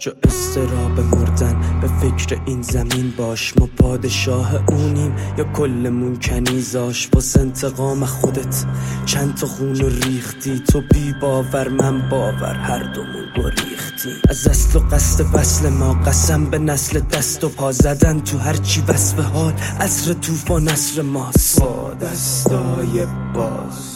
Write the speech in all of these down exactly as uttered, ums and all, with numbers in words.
جو استراب مردن به فکر این زمین باش. ما پادشاه اونیم یا کلمون کنیزاش. واسه انتقام خودت چند تا خون ریختی. تو بی باور من باور، هر دومون گریختی. از اصل و قصد وصل ما قسم به نسل دست و پا زدن تو هرچی وصف حال. عصر طوفان عصر ماست با دستای باز.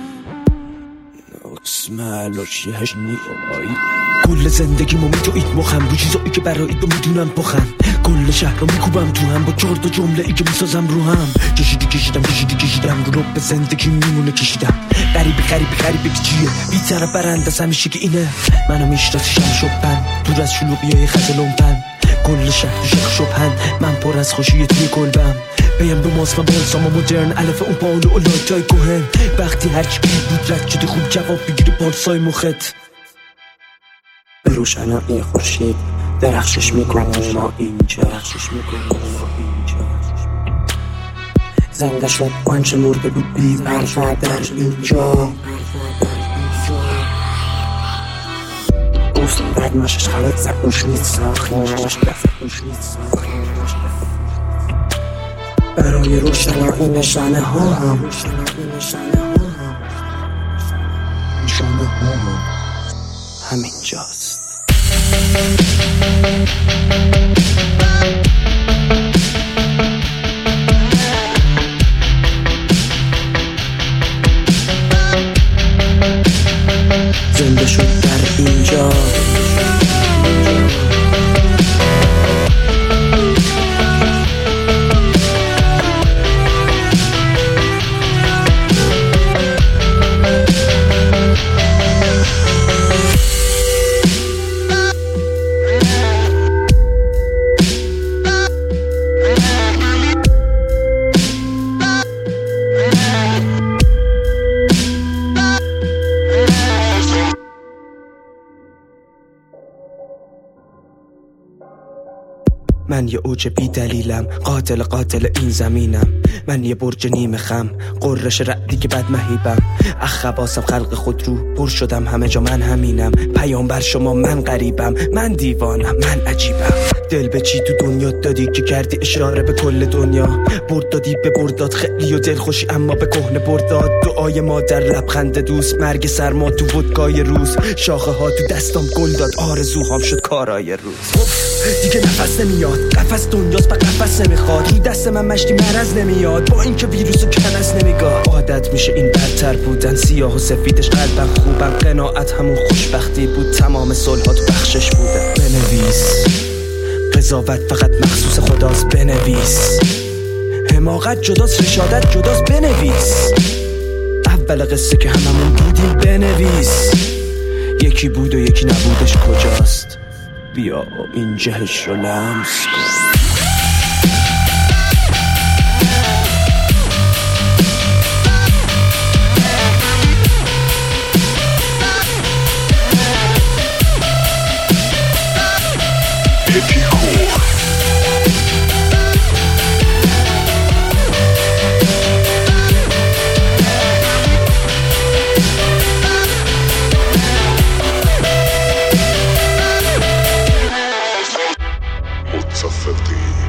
اسمالوش یهش نیایی کل زندگیمو میدوید مخم رو چیزایی که برای تو میدونم بخم. کل شهر رو میکوبم تو هم با چهار تا جمله ای که میسازم رو هم. کشیدی کشیدم کشیدی کشیدم رو به زندگی میمونه کشیدم. غریبی غریبی غریبی که چیه بی طرف برنده از همیشه که اینه. منو میشناسیشم شبن دور از شلوغیای خز لومپن. کل شهر شخ شبن من پر از خوشی توی کلبم. بیم رو ماسم بارسام مدرن الف اون پاولو و لایتای کوهن. وقتی هرچی بید بود رد شده خوب جواب بگیری پارسای مخت. به روشنایی خورشید درخشش میکنه ما اینجا. درخشش میکنه ما اینجا. زنده شد آنچه مرده بود بی پروا در اینجا. دوست بعد ماشش خلط زبوش نیت ساخنش دفعوش نیت ساخنش. برای روشنایی نشانه ها هم نشانه ها هم همین جاست. زنده شد در اینجا. من یه اوج بی دلیلم، قاتل قاتل این زمینم. من یه برج نیمه خم، قررش رعدی که بد مهیبم. اخباسم خلق خود رو پر شدم همه جا من همینم. پیامبر شما من غریبم، من دیوانم من عجیبم. دل به چی تو دنیا دادی که کردی اشاره به کل دنیا. برد دادی به برداد خیلی و دل خوشی اما به کهنه برداد. دعای مادر لبخند دوست، مرگ سرما تو ودکای روز. شاخه ها تو دستم گل داد، آرزوهام شد کارای روز. دیگه نفس نمیاد، قفس دنیاست و قفس نمیخواد. روی دست من مشتی مرز نمیاد، با اینکه ویروس و کنس نمیگاه. عادت میشه این برتر بودن، سیاه و سفیدش قلبم خوبم. قناعت همون خوشبختی بود، تمام صلحات بخشش بودن. بنویس قضاوت فقط مخصوص خداست، بنویس حماقت جداست رشادت جداست، بنویس اول قصه که هممون بودیم، بنویس یکی بود و یکی نبودش کجاست. بیا این جهش رو لمس کن. متصفقی